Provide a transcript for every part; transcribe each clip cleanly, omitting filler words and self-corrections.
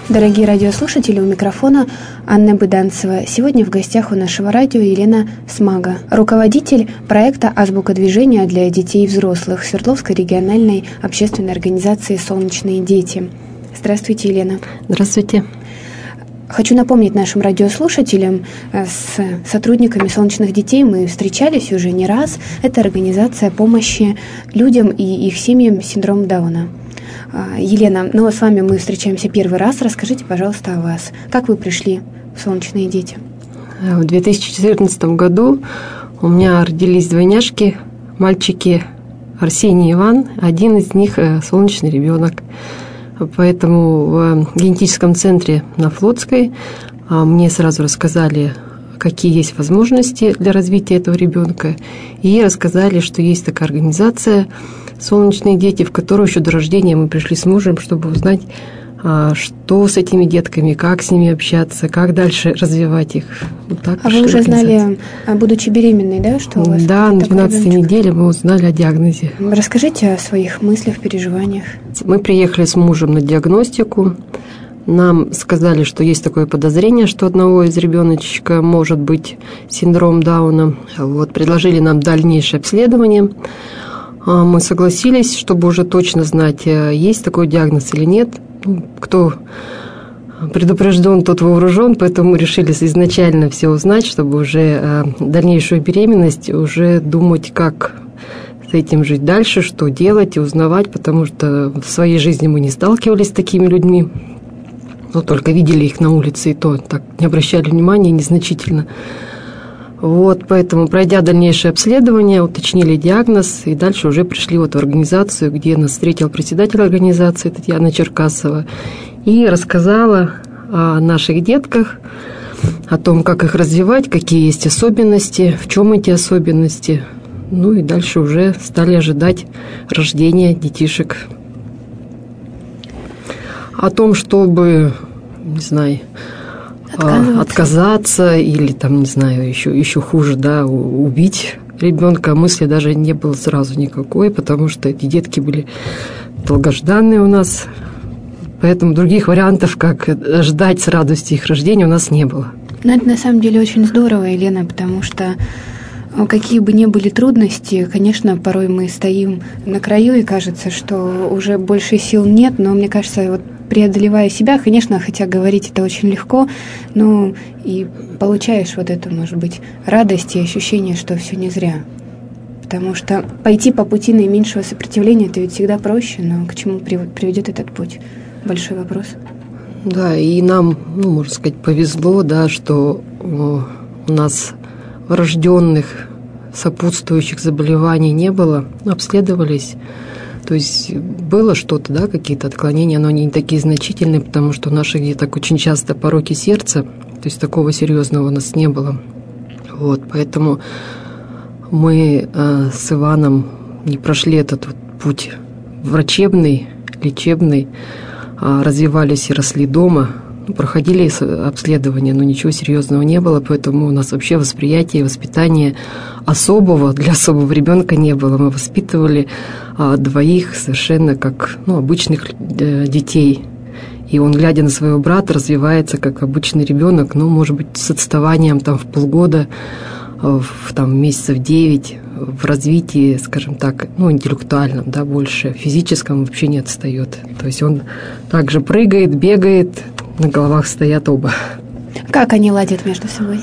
Дорогие радиослушатели, у микрофона Анна Быданцева. Сегодня в гостях у нашего радио Елена Смага, руководитель проекта «Азбука движения для детей и взрослых» Свердловской региональной общественной организации «Солнечные дети». Здравствуйте, Елена. Здравствуйте. Хочу напомнить нашим радиослушателям, с сотрудниками «Солнечных детей» мы встречались уже не раз. Это организация помощи людям и их семьям с синдромом Дауна. Елена, с вами мы встречаемся первый раз. Расскажите, пожалуйста, о вас. Как вы пришли в «Солнечные дети»? В 2014 году у меня родились двойняшки, мальчики Арсений и Иван. Один из них солнечный ребенок. Поэтому в генетическом центре на Флотской мне сразу рассказали, какие есть возможности для развития этого ребенка. И рассказали, что есть такая организация «Солнечные дети», в которую еще до рождения мы пришли с мужем, чтобы узнать, что с этими детками, как с ними общаться, как дальше развивать их. Вот так. А вы уже знали, будучи беременной, да, что у вас? Да, на 12-й неделе мы узнали о диагнозе. Расскажите о своих мыслях, переживаниях. Мы приехали с мужем на диагностику. Нам сказали, что есть такое подозрение, что у одного из ребеночка может быть синдром Дауна. Предложили нам дальнейшее обследование. Мы согласились, чтобы уже точно знать, есть такой диагноз или нет. Кто предупрежден, тот вооружен, поэтому мы решили изначально все узнать, чтобы уже дальнейшую беременность уже думать, как с этим жить дальше, что делать и узнавать, потому что в своей жизни мы не сталкивались с такими людьми, но только видели их на улице, и то так не обращали внимания незначительно. Поэтому, пройдя дальнейшее обследование, уточнили диагноз, и дальше уже пришли в организацию, где нас встретил председатель организации Татьяна Черкасова и рассказала о наших детках, о том, как их развивать, какие есть особенности, в чем эти особенности. И дальше уже стали ожидать рождения детишек. О том, чтобы, отказаться или еще хуже, убить ребенка, мысли даже не было сразу никакой, потому что эти детки были долгожданные у нас, поэтому других вариантов, как ждать с радостью их рождения, у нас не было. Это на самом деле очень здорово, Елена, потому что какие бы ни были трудности, конечно, порой мы стоим на краю, и кажется, что уже больше сил нет, но мне кажется, преодолевая себя, конечно, хотя говорить это очень легко, но и получаешь эту, может быть, радость и ощущение, что все не зря. Потому что пойти по пути наименьшего сопротивления, это ведь всегда проще, но к чему приведет этот путь? Большой вопрос. Да, и нам, можно сказать, повезло, что у нас врожденных сопутствующих заболеваний не было, обследовались. То есть было что-то, какие-то отклонения, но они не такие значительные, потому что у наших деток очень часто пороки сердца, то есть такого серьезного у нас не было. Поэтому мы с Иваном не прошли этот путь врачебный, лечебный, развивались и росли дома, проходили обследование, но ничего серьезного не было, поэтому у нас вообще восприятие и воспитание особого для особого ребенка не было. Мы воспитывали двоих совершенно как обычных детей. И он, глядя на своего брата, развивается как обычный ребенок, может быть, с отставанием в полгода, в месяцев 9 в развитии, скажем так, интеллектуальном, больше, физическом вообще не отстает. То есть он также прыгает, бегает, на головах стоят оба. Как они ладят между собой?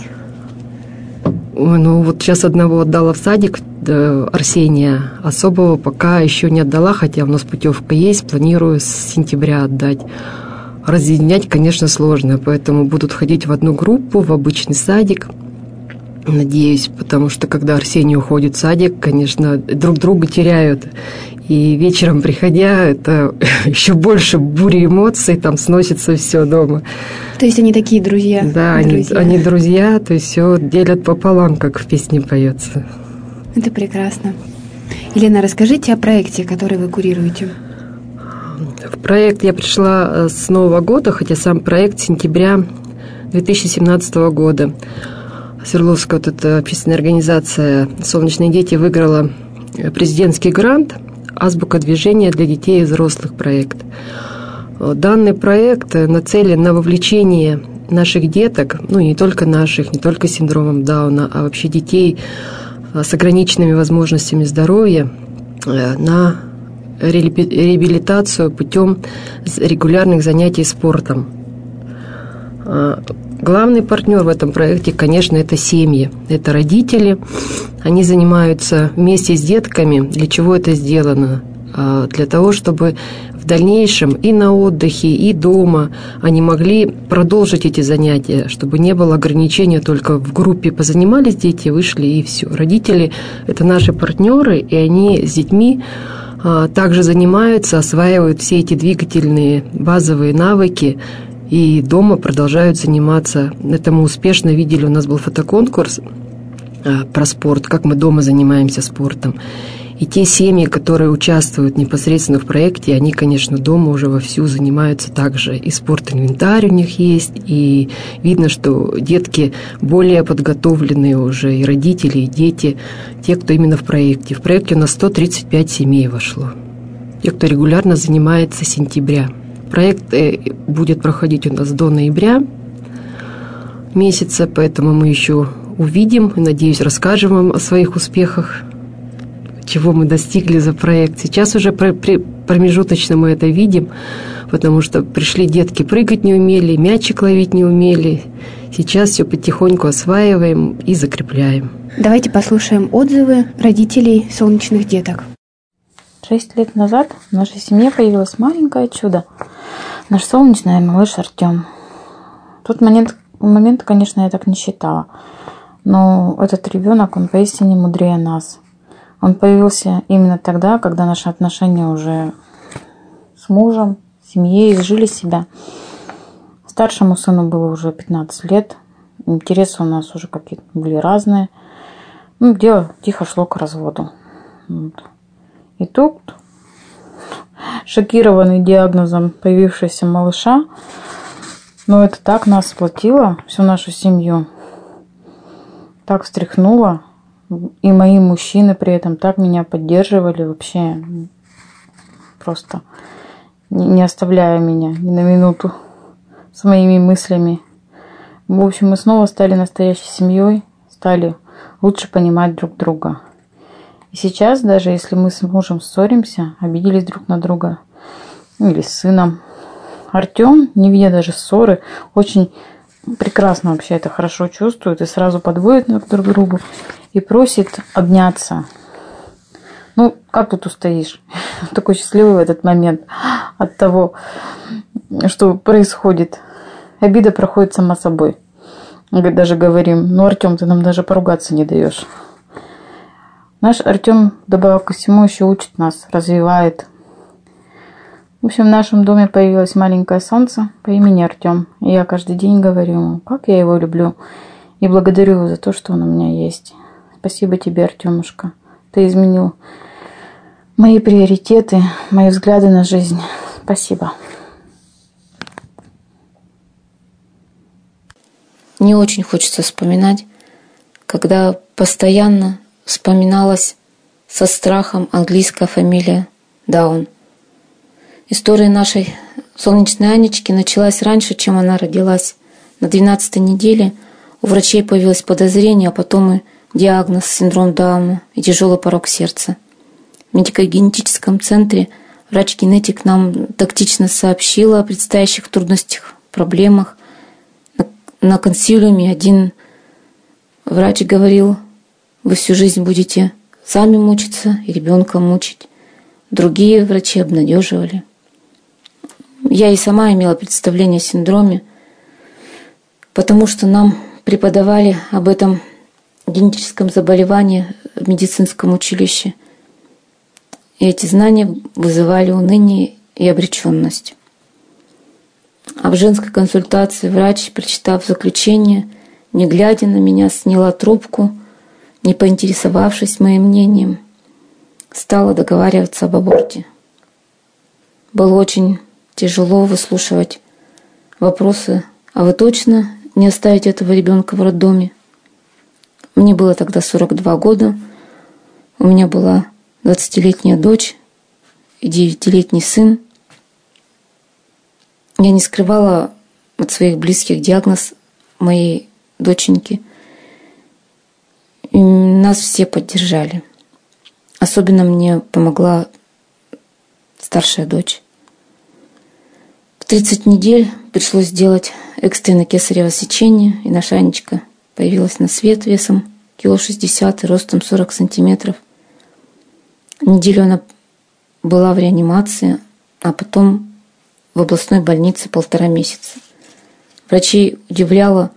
Сейчас одного отдала в садик, Арсения, особого пока еще не отдала, хотя у нас путевка есть, планирую с сентября отдать. Разъединять, конечно, сложно, поэтому будут ходить в одну группу, в обычный садик, надеюсь, потому что когда Арсений уходит в садик, конечно, друг друга теряют. И вечером, приходя, это еще больше бури эмоций, там сносится все дома. То есть они такие друзья? Да, они друзья, то есть все делят пополам, как в песне поется. Это прекрасно. Елена, расскажите о проекте, который вы курируете. В проект я пришла с Нового года, хотя сам проект с сентября 2017 года. Свердловская эта общественная организация «Солнечные дети» выиграла президентский грант «Азбука движения для детей и взрослых» проект. Данный проект нацелен на вовлечение наших деток, ну не только наших, не только с синдромом Дауна, а вообще детей с ограниченными возможностями здоровья на реабилитацию путем регулярных занятий спортом. Главный партнер в этом проекте, конечно, это семьи, это родители. Они занимаются вместе с детками. Для чего это сделано? Для того, чтобы в дальнейшем и на отдыхе, и дома они могли продолжить эти занятия, чтобы не было ограничения только в группе позанимались дети, вышли и все. Родители – это наши партнеры, и они с детьми также занимаются, осваивают все эти двигательные базовые навыки, и дома продолжают заниматься. Это мы успешно видели, у нас был фотоконкурс про спорт, как мы дома занимаемся спортом. И те семьи, которые участвуют непосредственно в проекте, они, конечно, дома уже вовсю занимаются также. И спортинвентарь у них есть, и видно, что детки более подготовленные уже, и родители, и дети, те, кто именно в проекте. В проекте у нас 135 семей вошло. Те, кто регулярно занимается с сентября. Проект будет проходить у нас до ноября месяца, поэтому мы еще увидим и, надеюсь, расскажем вам о своих успехах, чего мы достигли за проект. Сейчас уже промежуточно мы это видим, потому что пришли детки, прыгать не умели, мячик ловить не умели. Сейчас все потихоньку осваиваем и закрепляем. Давайте послушаем отзывы родителей солнечных деток. 6 лет назад в нашей семье появилось маленькое чудо. Наш солнечный малыш Артем. В тот момент, конечно, я так не считала. Но этот ребенок, он поистине мудрее нас. Он появился именно тогда, когда наши отношения уже с мужем, семьей изжили себя. Старшему сыну было уже 15 лет. Интересы у нас уже какие-то были разные. Дело тихо шло к разводу. И тут, шокированный диагнозом появившегося малыша, это так нас сплотило, всю нашу семью, так встряхнуло. И мои мужчины при этом так меня поддерживали, вообще просто не оставляя меня ни на минуту с моими мыслями. В общем, мы снова стали настоящей семьей, стали лучше понимать друг друга. И сейчас, даже если мы с мужем ссоримся, обиделись друг на друга, или с сыном, Артем, не видя даже ссоры, очень прекрасно вообще это хорошо чувствует и сразу подводит друг к другу и просит обняться. Как тут устоишь? Такой счастливый в этот момент от того, что происходит. Обида проходит сама собой. Мы даже говорим: Артем, ты нам даже поругаться не даешь. Наш Артем, добавок ко всему, еще учит нас, развивает. В общем, в нашем доме появилось маленькое солнце по имени Артем. И я каждый день говорю ему, как я его люблю. И благодарю его за то, что он у меня есть. Спасибо тебе, Артемушка. Ты изменил мои приоритеты, мои взгляды на жизнь. Спасибо. Не очень хочется вспоминать, когда постоянно вспоминалась со страхом английская фамилия Даун. История нашей солнечной Анечки началась раньше, чем она родилась. На 12-й неделе у врачей появилось подозрение, а потом и диагноз синдром Дауна и тяжелый порок сердца. В медико-генетическом центре врач-генетик нам тактично сообщила о предстоящих трудностях, проблемах. На консилиуме один врач говорил: вы всю жизнь будете сами мучиться и ребенка мучить. Другие врачи обнадеживали. Я и сама имела представление о синдроме, потому что нам преподавали об этом генетическом заболевании в медицинском училище. И эти знания вызывали уныние и обреченность. А в женской консультации врач, прочитав заключение, не глядя на меня, сняла трубку, не поинтересовавшись моим мнением, стала договариваться об аборте. Было очень тяжело выслушивать вопросы: а вы точно не оставите этого ребенка в роддоме? Мне было тогда 42 года, у меня была 20-летняя дочь и 9-летний сын. Я не скрывала от своих близких диагноз моей доченьки. И нас все поддержали. Особенно мне помогла старшая дочь. В 30 недель пришлось сделать экстренное кесарево сечение, и наша Анечка появилась на свет весом 1,60 кг и ростом 40 сантиметров. Неделю она была в реанимации, а потом в областной больнице 1,5 месяца. Врачей удивляло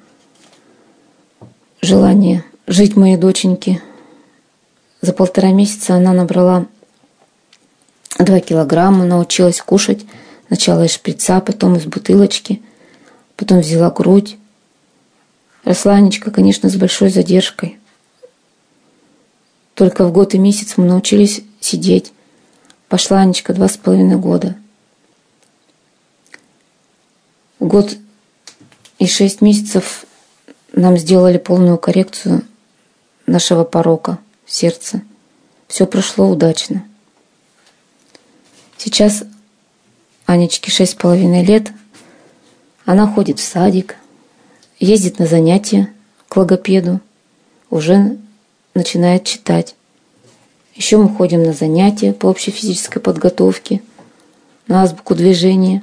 желание жить моей доченьке. За 1,5 месяца она набрала 2 килограмма, научилась кушать. Сначала из шприца, потом из бутылочки. Потом взяла грудь. Росла Анечка, конечно, с большой задержкой. Только в год и месяц мы научились сидеть. Пошла Анечка 2,5 года. В год и 6 месяцев нам сделали полную коррекцию нашего порока сердца. Все прошло удачно. Сейчас Анечке 6,5 лет. Она ходит в садик, ездит на занятия к логопеду, уже начинает читать. Еще мы ходим на занятия по общей физической подготовке, на азбуку движения.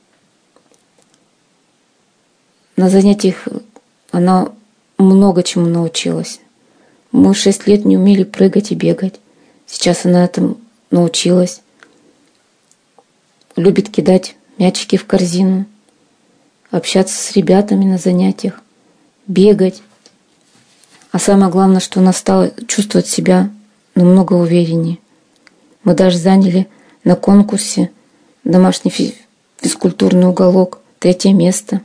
На занятиях она много чему научилась. Мы 6 лет не умели прыгать и бегать. Сейчас она этому научилась. Любит кидать мячики в корзину, общаться с ребятами на занятиях, бегать. А самое главное, что она стала чувствовать себя намного увереннее. Мы даже заняли на конкурсе домашний физкультурный уголок 3 место.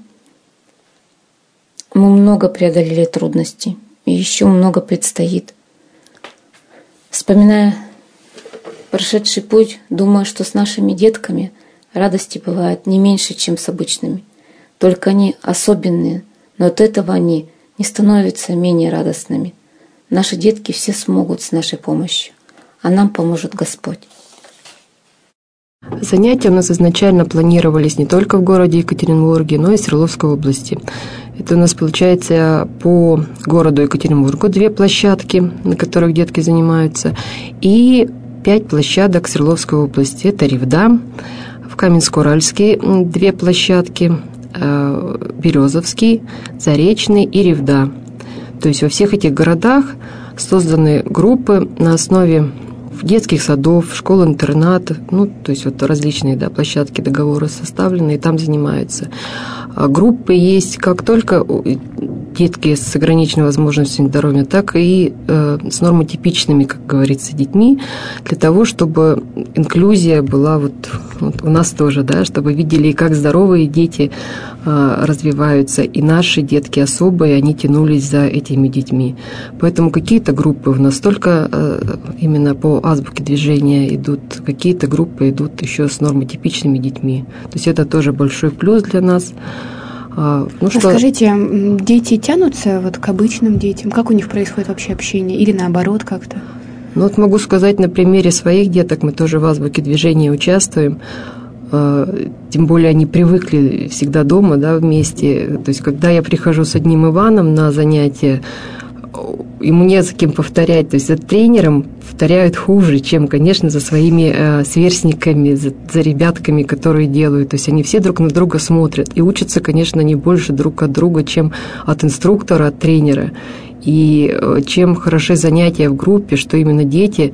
Мы много преодолели трудностей, и еще много предстоит. Вспоминая прошедший путь, думаю, что с нашими детками радости бывает не меньше, чем с обычными. Только они особенные, но от этого они не становятся менее радостными. Наши детки все смогут с нашей помощью, а нам поможет Господь. Занятия у нас изначально планировались не только в городе Екатеринбурге, но и в Свердловской области. Это у нас получается по городу Екатеринбургу 2 площадки, на которых детки занимаются, и 5 площадок в Свердловской области. Это Ревда, в Каменск-Уральске 2 площадки, Березовский, Заречный и Ревда. То есть во всех этих городах созданы группы на основе детских садов, школ-интернат, то есть вот различные площадки, договоры составлены, и там занимаются. Группы есть как только детки с ограниченной возможностью здоровья, так и с нормотипичными, как говорится, детьми, для того, чтобы инклюзия была вот у нас тоже, чтобы видели, как здоровые дети развиваются, и наши детки особые, они тянулись за этими детьми. Поэтому какие-то группы у нас только именно по азбуке движения идут, какие-то группы идут еще с нормотипичными детьми. То есть это тоже большой плюс для нас. Скажите, дети тянутся к обычным детям? Как у них происходит вообще общение? Или наоборот как-то? Могу сказать на примере своих деток, мы тоже в азбуке движения участвуем. Тем более они привыкли всегда дома, вместе. То есть когда я прихожу с одним Иваном на занятия, ему не за кем повторять. То есть за тренером повторяют хуже, чем, конечно, за своими сверстниками, за ребятками, которые делают. То есть они все друг на друга смотрят. И учатся, конечно, не больше друг от друга, чем от инструктора, от тренера. И чем хороши занятия в группе, что именно дети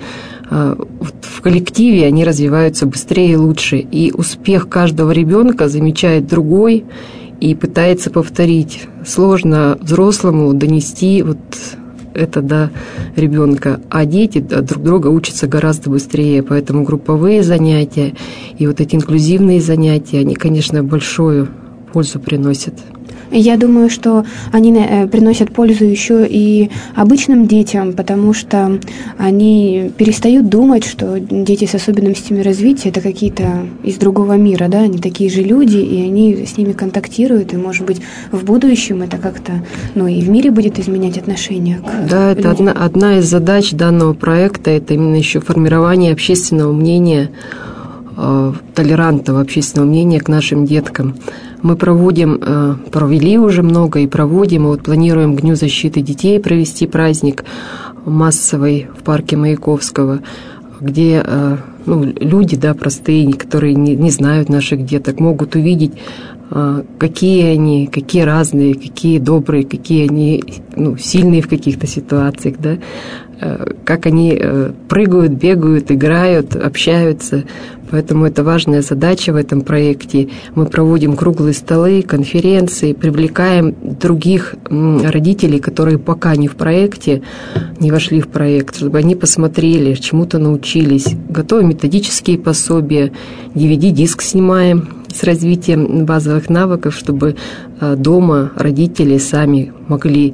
в коллективе, они развиваются быстрее и лучше. И успех каждого ребенка замечает другой и пытается повторить. Сложно взрослому донести это до ребенка, а дети друг друга учатся гораздо быстрее, поэтому групповые занятия и эти инклюзивные занятия, они, конечно, большую пользу приносят. Я думаю, что они приносят пользу еще и обычным детям, потому что они перестают думать, что дети с особенностями развития – это какие-то из другого мира, они такие же люди, и они с ними контактируют, и, может быть, в будущем это как-то, и в мире будет изменять отношения к людям. Это одна из задач данного проекта, это именно еще формирование общественного мнения толерантного общественного мнения к нашим деткам. Мы провели уже много и проводим, и вот планируем к Дню защиты детей провести праздник массовый в парке Маяковского, где люди, да, простые, которые не знают наших деток, могут увидеть, какие они, какие разные, какие добрые, какие они сильные в каких-то ситуациях, да, как они прыгают, бегают, играют, общаются. Поэтому это важная задача в этом проекте. Мы проводим круглые столы, конференции, привлекаем других родителей, которые пока не в проекте, не вошли в проект, чтобы они посмотрели, чему-то научились. Готовим методические пособия, DVD-диск снимаем с развитием базовых навыков, чтобы дома родители сами могли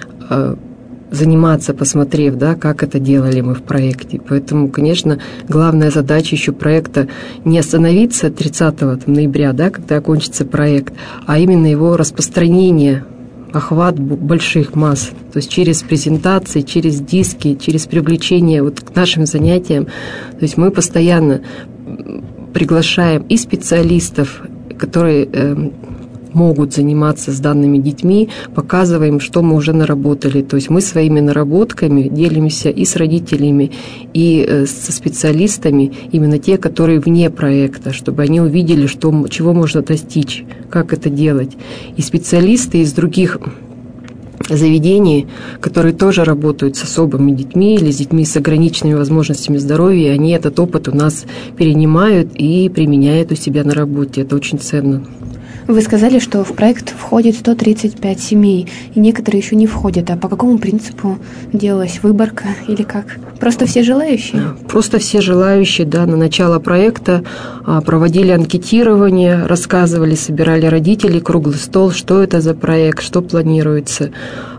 заниматься, посмотрев, да, как это делали мы в проекте. Поэтому, конечно, главная задача еще проекта не остановиться 30 ноября, да, когда окончится проект, а именно его распространение, охват больших масс. То есть через презентации, через диски, через привлечение вот к нашим занятиям. То есть мы постоянно приглашаем и специалистов, которые могут заниматься с данными детьми, показываем, что мы уже наработали. То есть мы своими наработками делимся и с родителями, и со специалистами, именно те, которые вне проекта, чтобы они увидели, чего можно достичь, как это делать. И специалисты из других заведений, которые тоже работают с особыми детьми или с детьми с ограниченными возможностями здоровья, они этот опыт у нас перенимают и применяют у себя на работе. Это очень ценно. Вы сказали, что в проект входит 135 семей, и некоторые еще не входят. А по какому принципу делалась выборка или как? Просто все желающие? Просто все желающие, да. На начало проекта проводили анкетирование, рассказывали, собирали родителей, круглый стол, что это за проект, что планируется.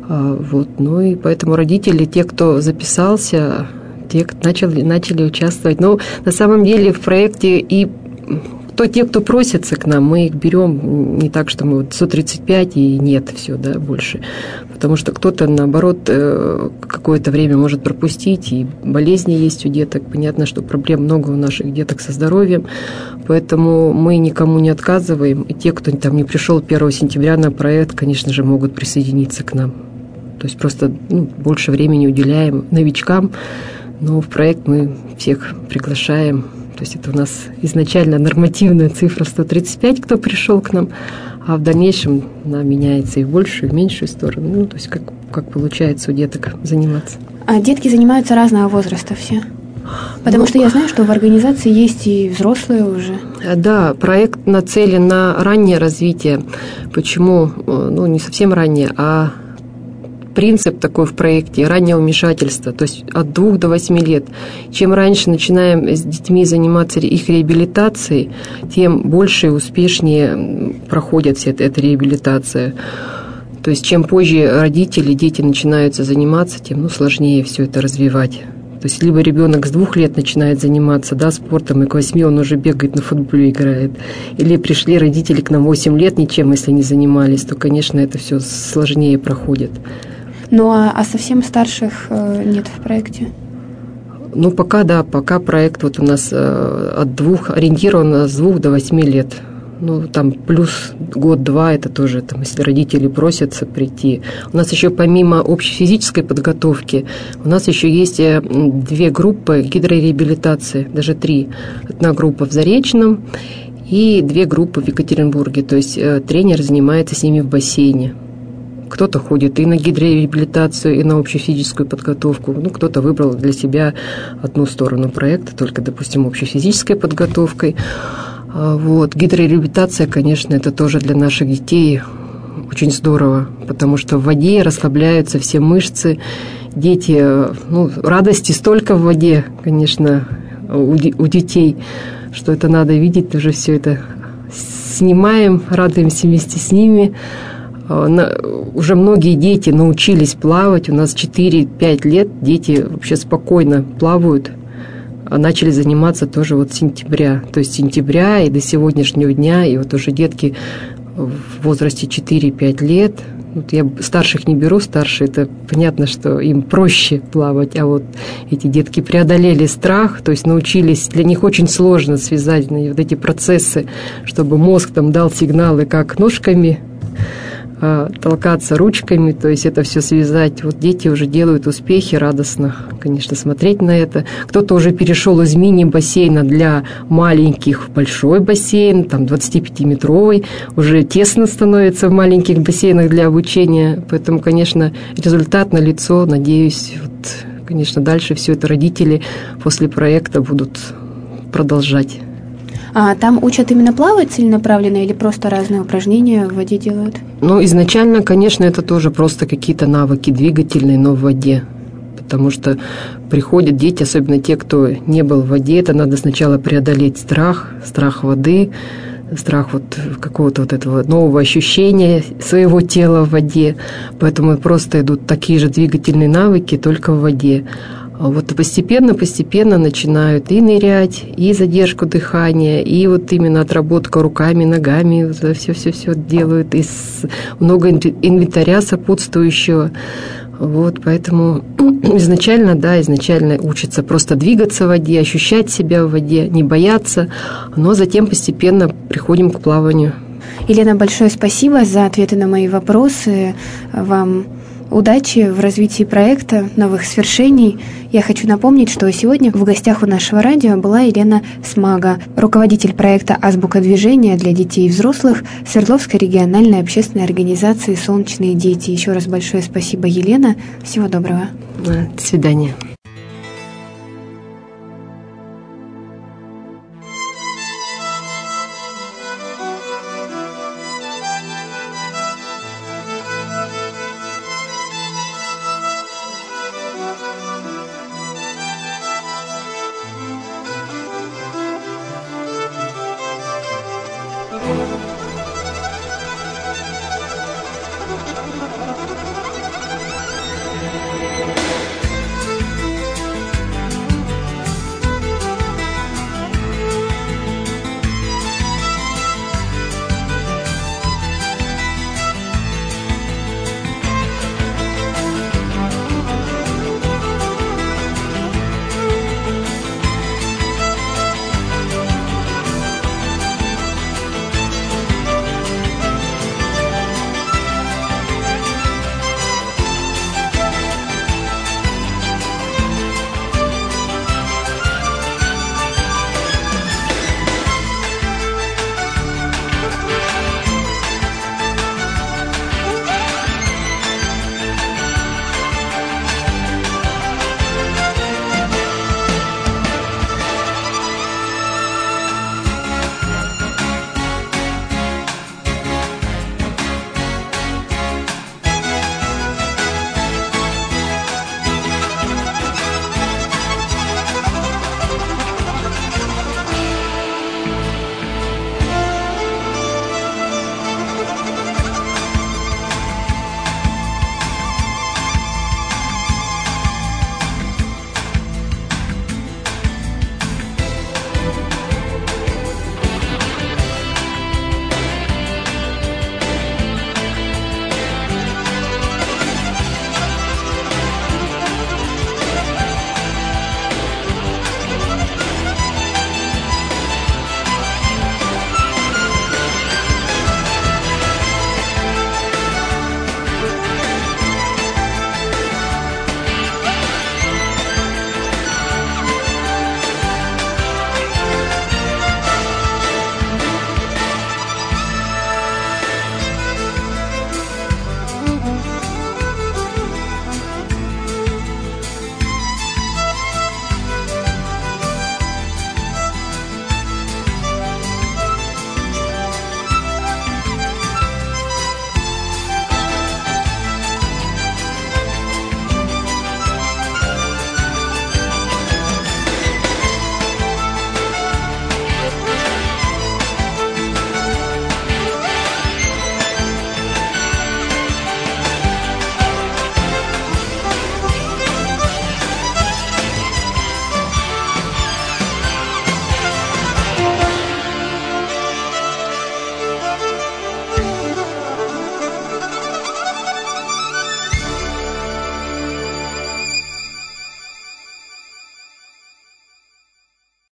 Ну и поэтому родители, те, кто записался, те начали участвовать. Но на самом деле в проекте и те, кто просится к нам, мы их берем не так, что мы 135 и нет, все, да, больше. Потому что кто-то, наоборот, какое-то время может пропустить, и болезни есть у деток. Понятно, что проблем много у наших деток со здоровьем, поэтому мы никому не отказываем. И те, кто там не пришел 1 сентября на проект, конечно же, могут присоединиться к нам. То есть просто больше времени уделяем новичкам, но в проект мы всех приглашаем. То есть это у нас изначально нормативная цифра 135, кто пришел к нам, а в дальнейшем она меняется и в большую, и в меньшую сторону. То есть как получается у деток заниматься. А детки занимаются разного возраста все? Потому что я знаю, что в организации есть и взрослые уже. Да, проект нацелен на раннее развитие. Почему? Не совсем раннее, а принцип такой в проекте – раннее вмешательство, то есть от 2 до 8 лет. Чем раньше начинаем с детьми заниматься их реабилитацией, тем больше и успешнее проходит вся эта реабилитация. То есть чем позже родители, дети начинаются заниматься, тем сложнее все это развивать. То есть либо ребенок с 2 лет начинает заниматься, да, спортом, и к 8 он уже бегает, на футболе играет. Или пришли родители к нам 8 лет ничем, если не занимались, то, конечно, это все сложнее проходит. Ну, а совсем старших нет в проекте? Пока проект вот у нас ориентирован с 2 до 8 лет. Там плюс год-два, это тоже, если родители просятся прийти. У нас еще помимо общей физической подготовки, у нас еще есть 2 группы гидрореабилитации, даже 3. Одна группа в Заречном и 2 группы в Екатеринбурге. То есть тренер занимается с ними в бассейне. Кто-то ходит и на гидрореабилитацию, и на общую физическую подготовку. Кто-то выбрал для себя одну сторону проекта, только, допустим, общей физической подготовкой. Гидрореабилитация, конечно, это тоже для наших детей очень здорово, потому что в воде расслабляются все мышцы. Дети, радости столько в воде, конечно, у детей, что это надо видеть, уже все это снимаем, радуемся вместе с ними. Уже многие дети научились плавать. У нас 4-5 лет дети вообще спокойно плавают. Начали заниматься тоже с сентября. То есть с сентября и до сегодняшнего дня. И уже детки в возрасте 4-5 лет Вот я старших не беру, старшие, это понятно, что им проще плавать, а вот эти детки преодолели страх, то есть научились, для них очень сложно связать вот эти процессы, чтобы мозг там дал сигналы, как ножками толкаться, ручками, то есть это все связать. Вот дети уже делают успехи, радостно, конечно, смотреть на это. Кто-то уже перешел из мини-бассейна для маленьких в большой бассейн, там 25-метровый, уже тесно становится в маленьких бассейнах для обучения, поэтому, конечно, результат налицо, надеюсь, вот, конечно, дальше все это родители после проекта будут продолжать. А там учат именно плавать целенаправленно или просто разные упражнения в воде делают? Ну, изначально, конечно, это тоже просто какие-то навыки двигательные, но в воде. Потому что приходят дети, особенно те, кто не был в воде, это надо сначала преодолеть страх воды, страх вот какого-то вот этого нового ощущения своего тела в воде. Поэтому просто идут такие же двигательные навыки, только в воде. А вот постепенно начинают и нырять, и задержку дыхания, и вот именно отработка руками, ногами, все делают, и много инвентаря сопутствующего. Вот, поэтому изначально учатся просто двигаться в воде, ощущать себя в воде, не бояться, но затем постепенно приходим к плаванию. Елена, большое спасибо за ответы на мои вопросы. Вам удачи в развитии проекта, новых свершений. Я хочу напомнить, что сегодня в гостях у нашего радио была Елена Смага, руководитель проекта «Азбука движения» для детей и взрослых Свердловской региональной общественной организации «Солнечные дети». Еще раз большое спасибо, Елена. Всего доброго. До свидания. Thank you.